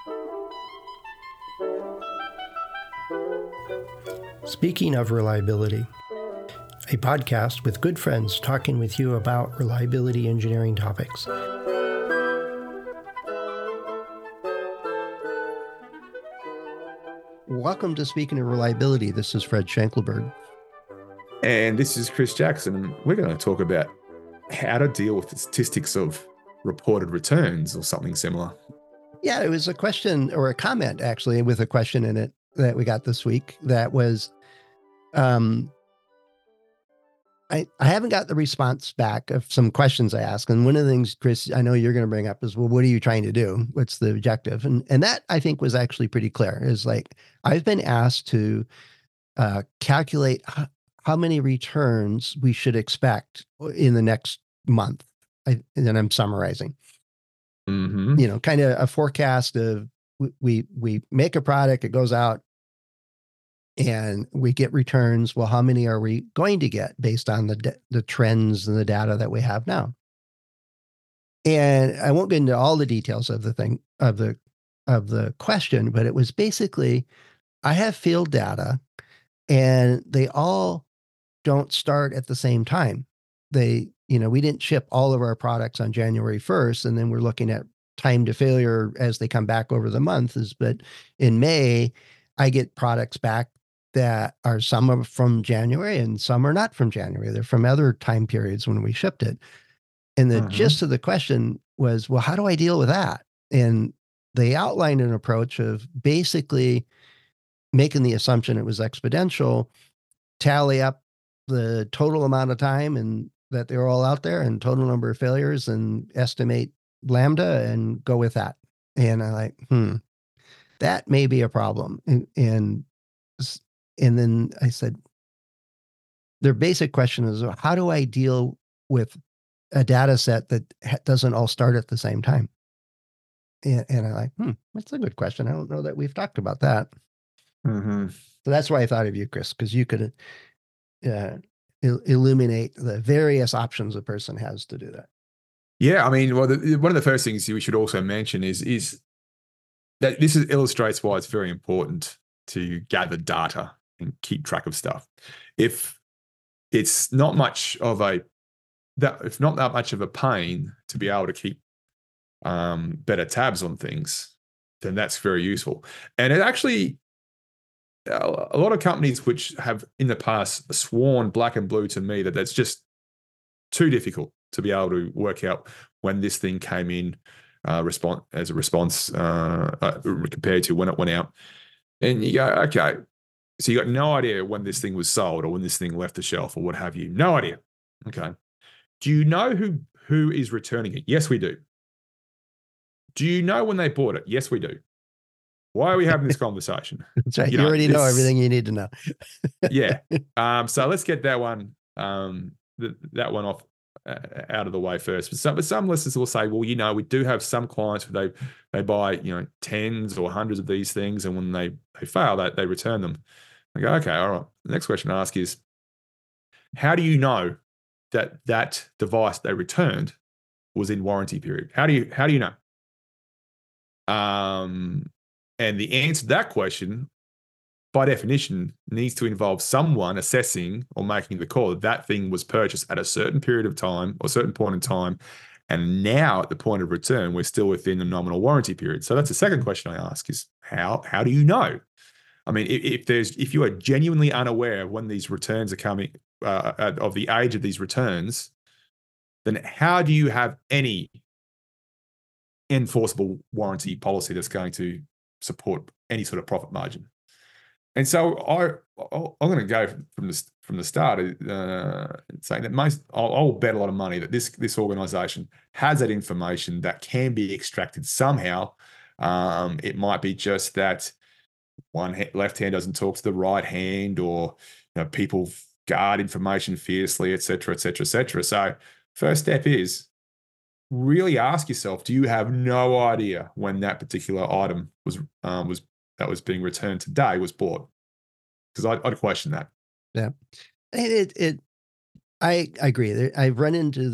Speaking of reliability, a podcast with good friends talking with you about reliability engineering topics. Welcome to Speaking of Reliability. This is Fred Schenkelberg. And this is Chris Jackson. We're going to talk about how to deal with the statistics of reported returns or something similar. Yeah, it was a question or a comment actually with a question in it that we got this week that was, I haven't got the response back of some questions I asked. And one of the things, Chris, I know you're going to bring up is, well, what are you trying to do? What's the objective? And that I think was actually pretty clear. Is like, I've been asked to calculate how many returns we should expect in the next month. And then I'm summarizing, kind of a forecast of we make a product, it goes out, and we get returns. Well, how many are we going to get based on the trends and the data that we have now? And I won't get into all the details of the thing of the question, but it was basically, I have field data, and they all don't start at the same time. We didn't ship all of our products on January 1st, and then we're looking at time to failure as they come back over the months. But in May, I get products back that are some are from January and some are not from January. They're from other time periods when we shipped it. And the gist of the question was, well, how do I deal with that? And they outlined an approach of basically making the assumption it was exponential, tally up the total amount of time and that they're all out there and total number of failures and estimate lambda and go with that. And I'm like, that may be a problem. And then I said, their basic question is, how do I deal with a data set that doesn't all start at the same time? And I'm like, that's a good question. I don't know that we've talked about that. So that's why I thought of you, Chris, because you could illuminate the various options a person has to do that. Yeah, I mean, well, one of the first things we should also mention is that this illustrates why it's very important to gather data and keep track of stuff. If it's not much of if not that much of a pain to be able to keep better tabs on things, then that's very useful. And it actually, a lot of companies which have in the past sworn black and blue to me that that's just too difficult to be able to work out when this thing came in as a response compared to when it went out. And you go, okay, so you got no idea when this thing was sold or when this thing left the shelf or what have you. No idea. Okay. Do you know who is returning it? Yes, we do. Do you know when they bought it? Yes, we do. Why are we having this conversation? That's right. You already know everything you need to know. Yeah. So let's get that one off out of the way first. But some listeners will say, well, we do have some clients who they buy tens or hundreds of these things, and when they fail, they return them. I go, okay, all right. The next question I ask is, how do you know that device they returned was in warranty period? How do you know? And the answer to that question, by definition, needs to involve someone assessing or making the call that thing was purchased at a certain period of time or a certain point in time, and now at the point of return, we're still within the nominal warranty period. So that's the second question I ask is, how do you know? I mean, if you are genuinely unaware of when these returns are coming, of the age of these returns, then how do you have any enforceable warranty policy that's going to support any sort of profit margin? And so I'm going to go from the start saying that I'll bet a lot of money that this organization has that information that can be extracted somehow. It might be just that left hand doesn't talk to the right hand, or people guard information fiercely, et cetera, et cetera, et cetera. So first step is really ask yourself, do you have no idea when that particular item that was being returned today was bought? Because I'd question that. Yeah. I agree. I've run into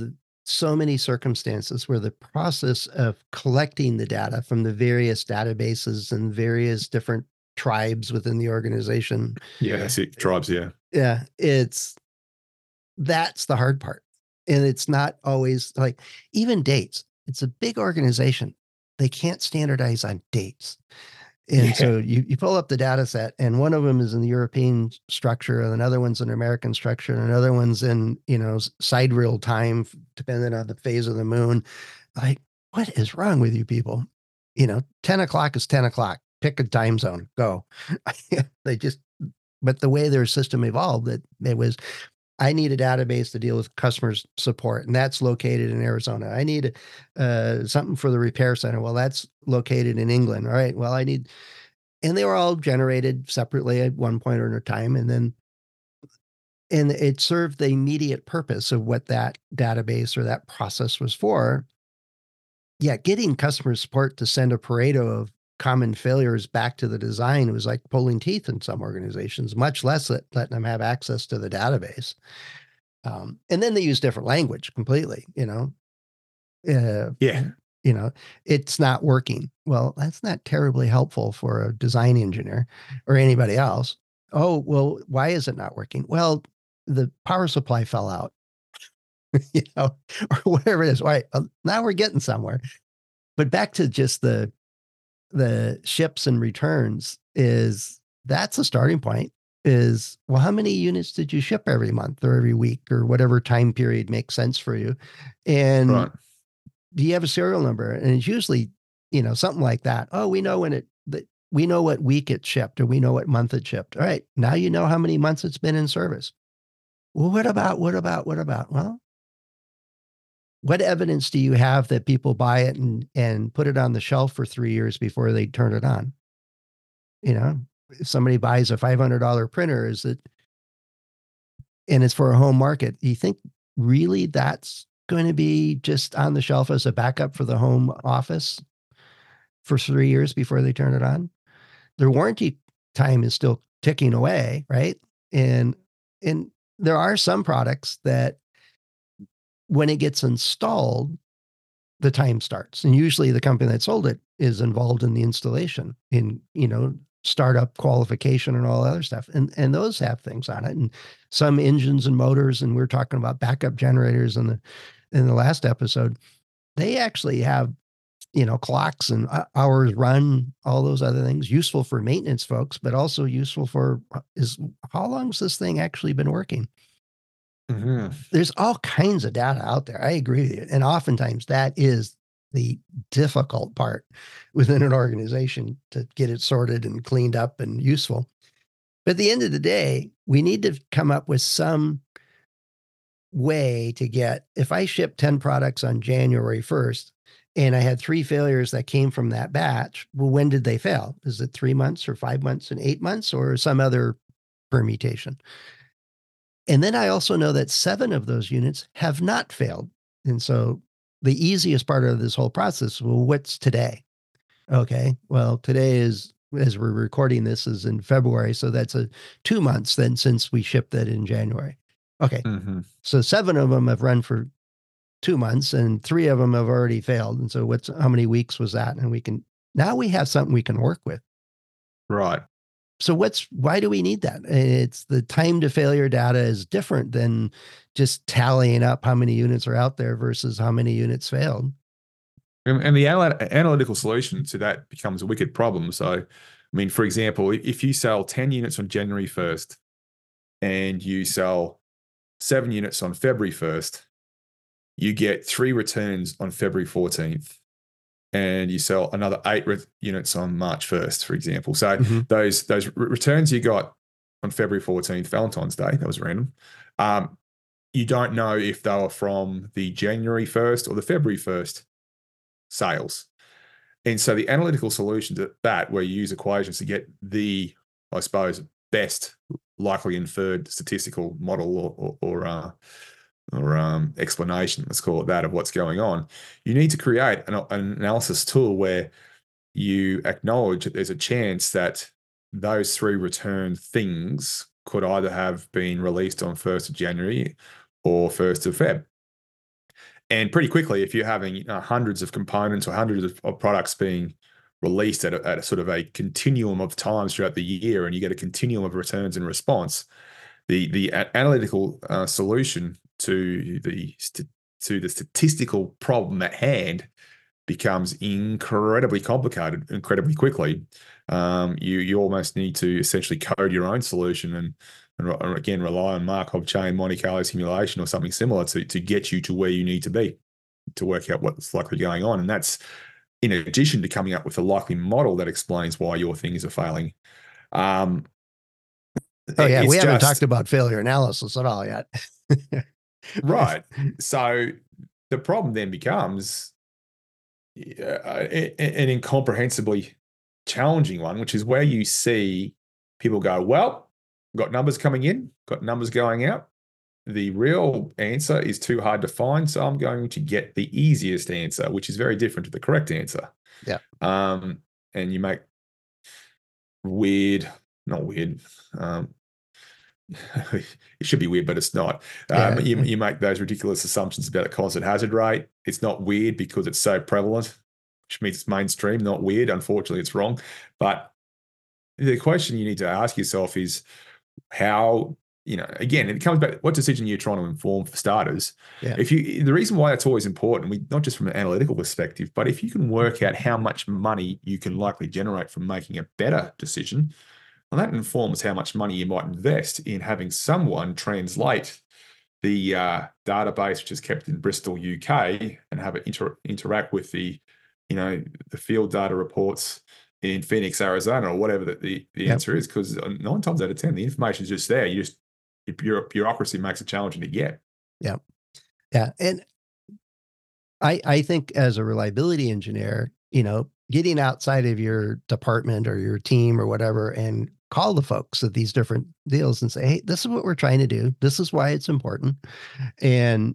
so many circumstances where the process of collecting the data from the various databases and various different tribes within the organization. Yeah, that's it. Tribes, yeah. Yeah, that's the hard part. And it's not always like even dates. It's a big organization. They can't standardize on dates. And Yeah. so you pull up the data set, and one of them is in the European structure, and another one's in American structure, and another one's in, sidereal time, depending on the phase of the moon. Like, what is wrong with you people? 10 o'clock is 10 o'clock. Pick a time zone, go. But the way their system evolved, it was, I need a database to deal with customers support, and that's located in Arizona. I need something for the repair center. Well, that's located in England. All right. Well, and they were all generated separately at one point or another time. And it served the immediate purpose of what that database or that process was for. Yeah. Getting customer support to send a Pareto of common failures back to the design was like pulling teeth in some organizations, much less letting them have access to the database. And then they use different language completely, Yeah. It's not working. Well, that's not terribly helpful for a design engineer or anybody else. Oh, well, why is it not working? Well, the power supply fell out, or whatever it is. Right. Now we're getting somewhere. But back to just the ships and returns that's a starting point is, well, how many units did you ship every month or every week or whatever time period makes sense for you? And Right. do you have a serial number? And it's usually, something like that. Oh, we know we know what week it shipped, or we know what month it shipped. All right. Now you know how many months it's been in service. Well, what about? Well, what evidence do you have that people buy it and put it on the shelf for 3 years before they turn it on? If somebody buys a $500 printer, and it's for a home market, do you think really that's going to be just on the shelf as a backup for the home office for 3 years before they turn it on? Their warranty time is still ticking away, right? And there are some products that when it gets installed, the time starts. And usually the company that sold it is involved in the installation, in, startup qualification and all other stuff. And those have things on it. And some engines and motors, and we're talking about backup generators in the last episode, they actually have, clocks and hours run, all those other things, useful for maintenance folks, but also useful for how long's this thing actually been working? Mm-hmm. There's all kinds of data out there. I agree with you. And oftentimes that is the difficult part within an organization, to get it sorted and cleaned up and useful. But at the end of the day, we need to come up with some way to get, if I ship 10 products on January 1st and I had 3 failures that came from that batch, well, when did they fail? Is it 3 months or 5 months and 8 months or some other permutation? And then I also know that 7 of those units have not failed. And so the easiest part of this whole process, well, what's today? Okay. Well, today is, as we're recording this, is in February. So that's 2 months then since we shipped that in January. Okay. Mm-hmm. So 7 of them have run for 2 months and 3 of them have already failed. And so how many weeks was that? And now we have something we can work with. Right. So why do we need that? It's the time to failure data is different than just tallying up how many units are out there versus how many units failed. And the analytical solution to that becomes a wicked problem. So, I mean, for example, if you sell 10 units on January 1st and you sell 7 units on February 1st, you get 3 returns on February 14th. And you sell another 8 units on March 1st, for example. So those returns you got on February 14th, Valentine's Day, that was random. You don't know if they were from the January 1st or the February 1st sales. And so the analytical solution to that, where you use equations to get the, I suppose, best likely inferred statistical model or explanation, let's call it that, of what's going on, you need to create an analysis tool where you acknowledge that there's a chance that those 3 return things could either have been released on 1st of January or 1st of Feb. And pretty quickly, if you're having hundreds of components or hundreds of products being released at a sort of a continuum of times throughout the year, and you get a continuum of returns and response, the analytical solution to the statistical problem at hand becomes incredibly complicated incredibly quickly. You almost need to essentially code your own solution and again rely on Markov chain, Monte Carlo simulation, or something similar to get you to where you need to be to work out what's likely going on. And that's in addition to coming up with a likely model that explains why your things are failing. Oh yeah, we haven't talked about failure analysis at all yet. Right. So the problem then becomes an incomprehensibly challenging one, which is where you see people go, well, got numbers coming in, got numbers going out. The real answer is too hard to find, so I'm going to get the easiest answer, which is very different to the correct answer. Yeah. And you make not weird. It should be weird, but it's not. You make those ridiculous assumptions about the constant hazard rate. It's not weird because it's so prevalent, which means it's mainstream, not weird. Unfortunately, it's wrong. But the question you need to ask yourself is how, again, it comes back, what decision you're trying to inform for starters. Yeah. The reason why that's always important, not just from an analytical perspective, but if you can work out how much money you can likely generate from making a better decision, well, that informs how much money you might invest in having someone translate the database, which is kept in Bristol, UK, and have it interact with the field data reports in Phoenix, Arizona, or whatever the answer is. Because 9 times out of 10, the information is just there. Your bureaucracy makes it challenging to get. Yeah, yeah, and I think as a reliability engineer, getting outside of your department or your team or whatever and call the folks at these different deals and say, hey, this is what we're trying to do. This is why it's important. And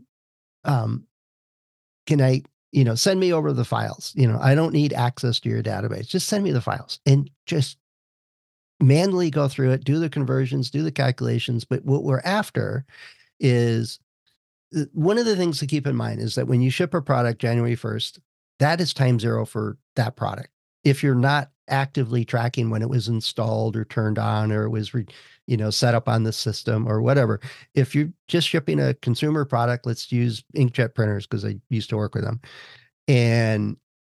can I, send me over the files? I don't need access to your database. Just send me the files and just manually go through it, do the conversions, do the calculations. But what we're after is one of the things to keep in mind is that when you ship a product January 1st, that is time zero for that product. If you're not actively tracking when it was installed or turned on or it was, set up on the system or whatever, if you're just shipping a consumer product, let's use inkjet printers because I used to work with them, and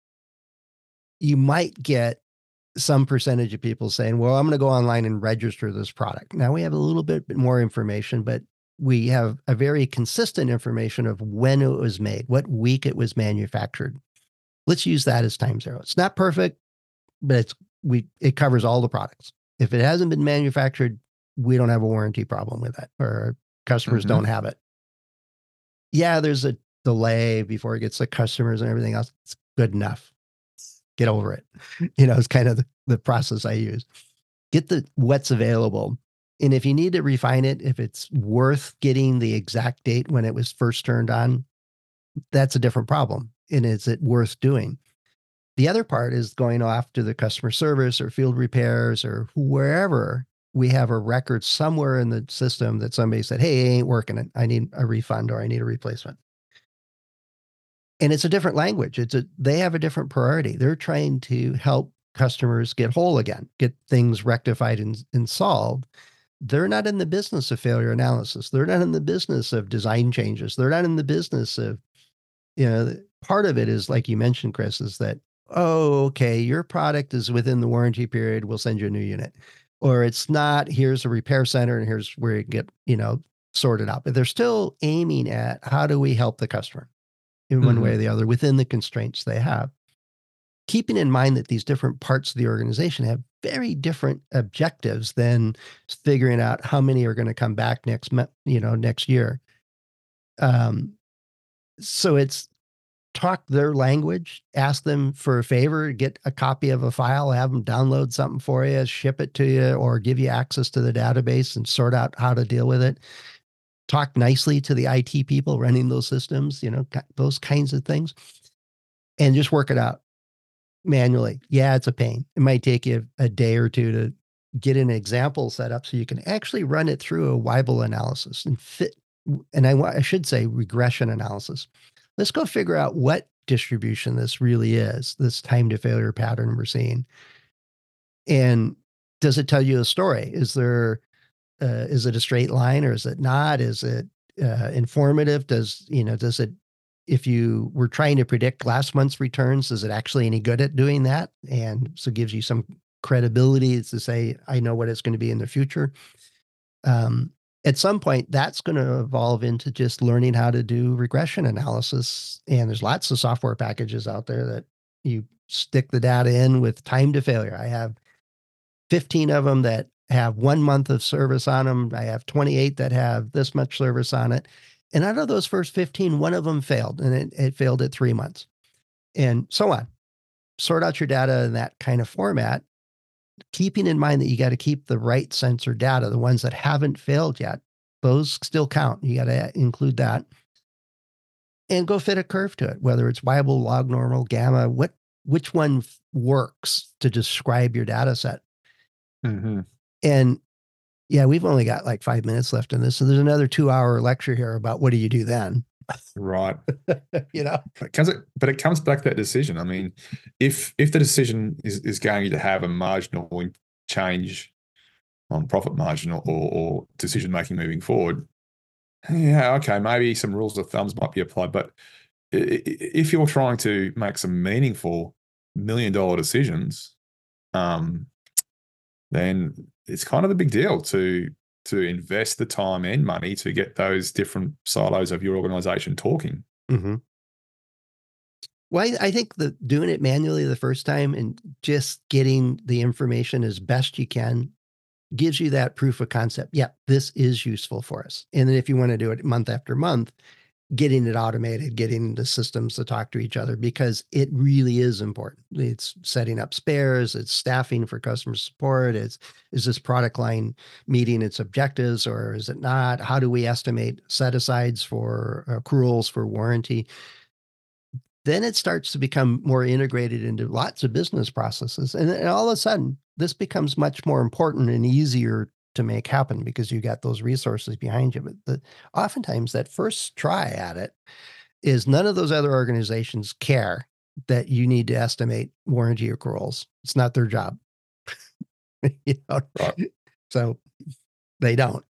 you might get some percentage of people saying, well, I'm going to go online and register this product. Now we have a little bit more information, but we have a very consistent information of when it was made, what week it was manufactured. Let's use that as time zero. It's not perfect, but it covers all the products. If it hasn't been manufactured, we don't have a warranty problem with that, or our customers don't have it. Yeah, there's a delay before it gets to customers and everything else. It's good enough. Get over it. It's kind of the process I use. Get what's available. And if you need to refine it, if it's worth getting the exact date when it was first turned on, that's a different problem. And is it worth doing? The other part is going off to the customer service or field repairs or wherever we have a record somewhere in the system that somebody said, hey, it ain't working. I need a refund or I need a replacement. And it's a different language. They have a different priority. They're trying to help customers get whole again, get things rectified and solved. They're not in the business of failure analysis. They're not in the business of design changes. They're not in the business of, part of it is, like you mentioned, Chris, is that, oh, okay, your product is within the warranty period. We'll send you a new unit. Or it's not, here's a repair center and here's where you get, sorted out. But they're still aiming at how do we help the customer in one way or the other within the constraints they have. Keeping in mind that these different parts of the organization have very different objectives than figuring out how many are going to come back next year. So it's talk their language, ask them for a favor, get a copy of a file, have them download something for you, ship it to you, or give you access to the database and sort out how to deal with it. Talk nicely to the IT people running those systems, those kinds of things, and just work it out manually. Yeah, it's a pain. It might take you a day or two to get an example set up so you can actually run it through a Weibull analysis and I should say regression analysis. let's go figure out what distribution this really is, this time to failure pattern we're seeing. And does it tell you a story? Is it a straight line or is it not? Is it informative? Does it, if you were trying to predict last month's returns, is it actually any good at doing that? And so it gives you some credibility to say, I know what it's going to be in the future. At some point, that's going to evolve into just learning how to do regression analysis. And there's lots of software packages out there that you stick the data in with time to failure. I have 15 of them that have 1 month of service on them. I have 28 that have this much service on it. And out of those first 15, one of them failed, and it failed at 3 months, and so on. Sort out your data in that kind of format, keeping in mind that you got to keep the right sensor data, the ones that haven't failed yet. Those still count. You got to include that. And go fit a curve to it, whether it's Weibull, log normal, gamma, which one works to describe your data set. Mm-hmm. And yeah, we've only got like 5 minutes left in this. So there's another 2-hour lecture here about what do you do then? Right. But it comes back to that decision. I mean, if the decision is going to have a marginal change on profit margin or decision making moving forward, yeah, okay, maybe some rules of thumbs might be applied. But if you're trying to make some meaningful $1 million decisions, then it's kind of a big deal to invest the time and money to get those different silos of your organization talking. Mm-hmm. Well, I think that doing it manually the first time and just getting the information as best you can gives you that proof of concept. Yeah, this is useful for us. And then if you want to do it month after month, getting it automated, getting the systems to talk to each other, because it really is important. It's setting up spares, it's staffing for customer support. Is this product line meeting its objectives or is it not? How do we estimate set-asides for accruals for warranty? Then it starts to become more integrated into lots of business processes. And all of a sudden, this becomes much more important and easier to make happen because you got those resources behind you. But oftentimes that first try at it is none of those other organizations care that you need to estimate warranty accruals. It's not their job. Right. So they don't.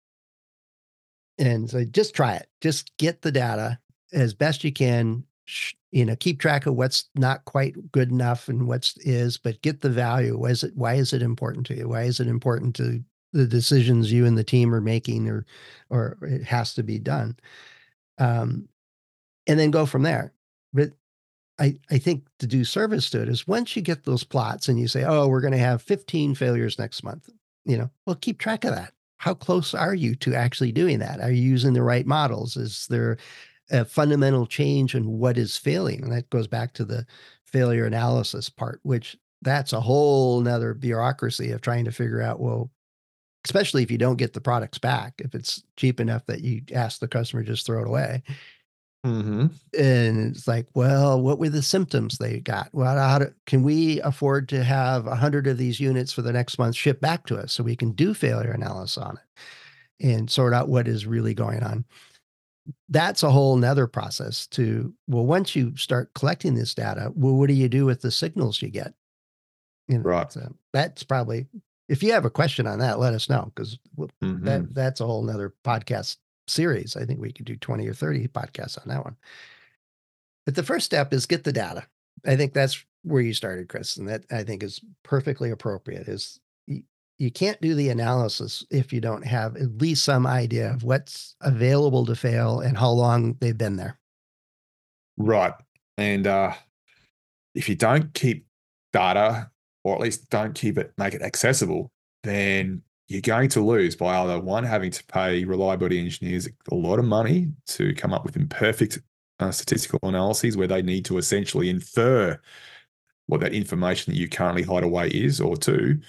And so just try it. Just get the data as best you can. Keep track of what's not quite good enough and what's is, but get the value. Why is it important to you? Why is it important to the decisions you and the team are making or it has to be done? And then go from there. But I think to do service to it is once you get those plots and you say, oh, we're going to have 15 failures next month, well, keep track of that. How close are you to actually doing that? Are you using the right models? Is there a fundamental change in what is failing? And that goes back to the failure analysis part, which that's a whole nother bureaucracy of trying to figure out, well, especially if you don't get the products back, if it's cheap enough that you ask the customer, just throw it away. Mm-hmm. And it's like, well, what were the symptoms they got? Well, can we afford to have 100 of these units for the next month shipped back to us so we can do failure analysis on it and sort out what is really going on? That's a whole nother process once you start collecting this data, well, what do you do with the signals you get? Right. So that's probably, if you have a question on that, let us know, because that's a whole nother podcast series. I think we could do 20 or 30 podcasts on that one. But the first step is get the data. I think that's where you started, Chris, and that I think is perfectly appropriate. Is you can't do the analysis if you don't have at least some idea of what's available to fail and how long they've been there. Right. And if you don't keep data, or at least don't make it accessible, then you're going to lose by either one, having to pay reliability engineers a lot of money to come up with imperfect statistical analyses where they need to essentially infer what that information that you currently hide away is, or two,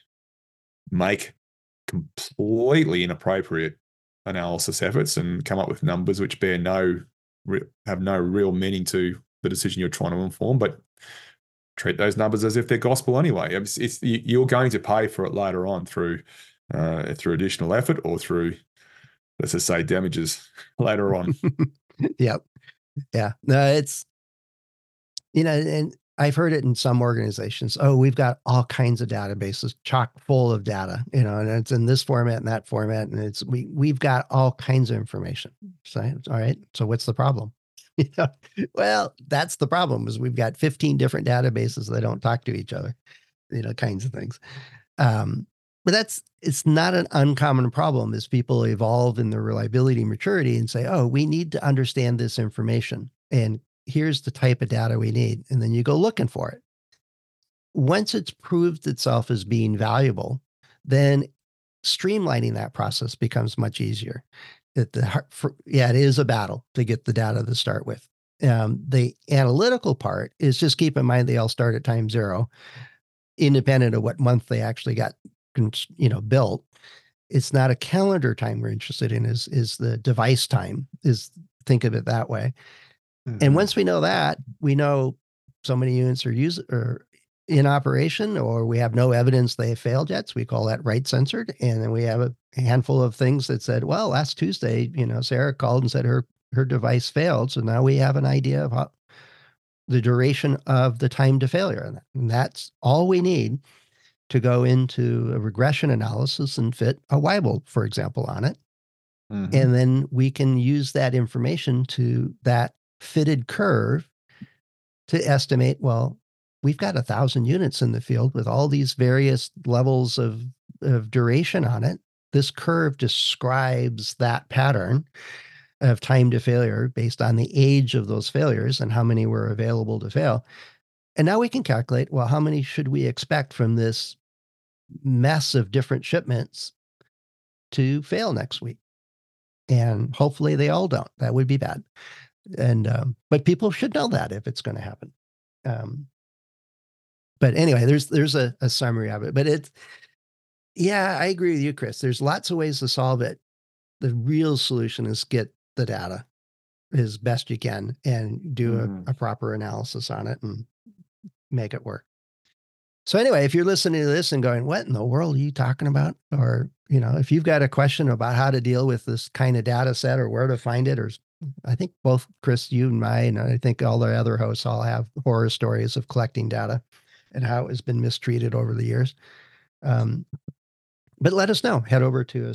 make completely inappropriate analysis efforts and come up with numbers which have no real meaning to the decision you're trying to inform, but treat those numbers as if they're gospel anyway. You're going to pay for it later on through additional effort or through, let's just say, damages later on. Yep. Yeah. No, it's, and I've heard it in some organizations. Oh, we've got all kinds of databases chock full of data, and it's in this format and that format. And we've got all kinds of information. So, all right. So what's the problem? Well, that's the problem is we've got 15 different databases that don't talk to each other, kinds of things. But it's not an uncommon problem as people evolve in their reliability maturity and say, oh, we need to understand this information. And here's the type of data we need. And then you go looking for it. Once it's proved itself as being valuable, then streamlining that process becomes much easier. It is a battle to get the data to start with. The analytical part is just keep in mind they all start at time zero, independent of what month they actually got built. It's not a calendar time we're interested in, is the device time, think of it that way. Mm-hmm. And once we know that, we know so many units are in operation, or we have no evidence they have failed yet. So we call that right censored. And then we have a handful of things that said, well, last Tuesday, Sarah called and said her device failed. So now we have an idea of the duration of the time to failure. And that's all we need to go into a regression analysis and fit a Weibull, for example, on it. Mm-hmm. And then we can use that information to that fitted curve to estimate, well, we've got 1,000 units in the field with all these various levels of duration on it. This curve describes that pattern of time to failure based on the age of those failures and how many were available to fail. And now we can calculate, well, how many should we expect from this mess of different shipments to fail next week? And hopefully they all don't. That would be bad. And but people should know that if it's going to happen. But anyway, there's a summary of it. But I agree with you, Chris. There's lots of ways to solve it. The real solution is get the data as best you can and do a proper analysis on it and make it work. So anyway, if you're listening to this and going, what in the world are you talking about? Or, if you've got a question about how to deal with this kind of data set or where to find it, or I think both Chris, you and I think all the other hosts all have horror stories of collecting data and how it has been mistreated over the years. But let us know. Head over to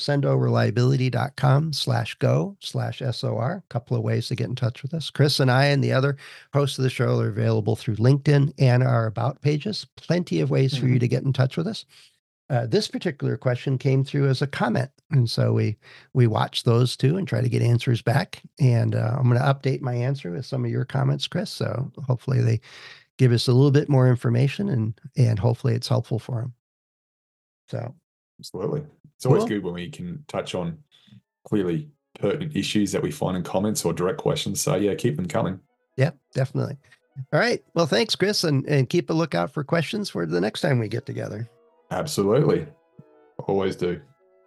accendoreliability.com/go/SOR. A couple of ways to get in touch with us. Chris and I and the other hosts of the show are available through LinkedIn and our About pages. Plenty of ways for you to get in touch with us. This particular question came through as a comment. And so we watch those too and try to get answers back. And I'm going to update my answer with some of your comments, Chris. So hopefully they give us a little bit more information and hopefully it's helpful for them. So. Absolutely. It's always good when we can touch on clearly pertinent issues that we find in comments or direct questions. So yeah, keep them coming. Yeah, definitely. All right. Well, thanks, Chris. And keep a lookout for questions for the next time we get together. Absolutely. Always do.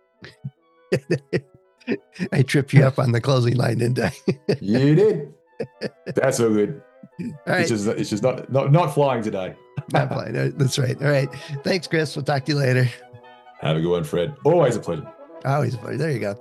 I tripped you up on the closing line, didn't I? You did. That's all good. All right. It's just not flying today. Not flying. That's right. All right. Thanks, Chris. We'll talk to you later. Have a good one, Fred. Always a pleasure. Always a pleasure. There you go.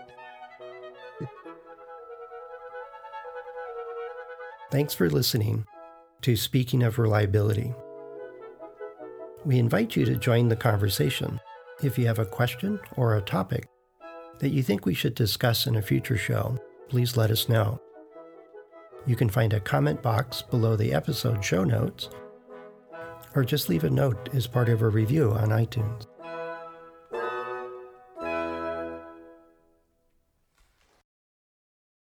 Thanks for listening to Speaking of Reliability. We invite you to join the conversation. If you have a question or a topic that you think we should discuss in a future show, please let us know. You can find a comment box below the episode show notes, or just leave a note as part of a review on iTunes.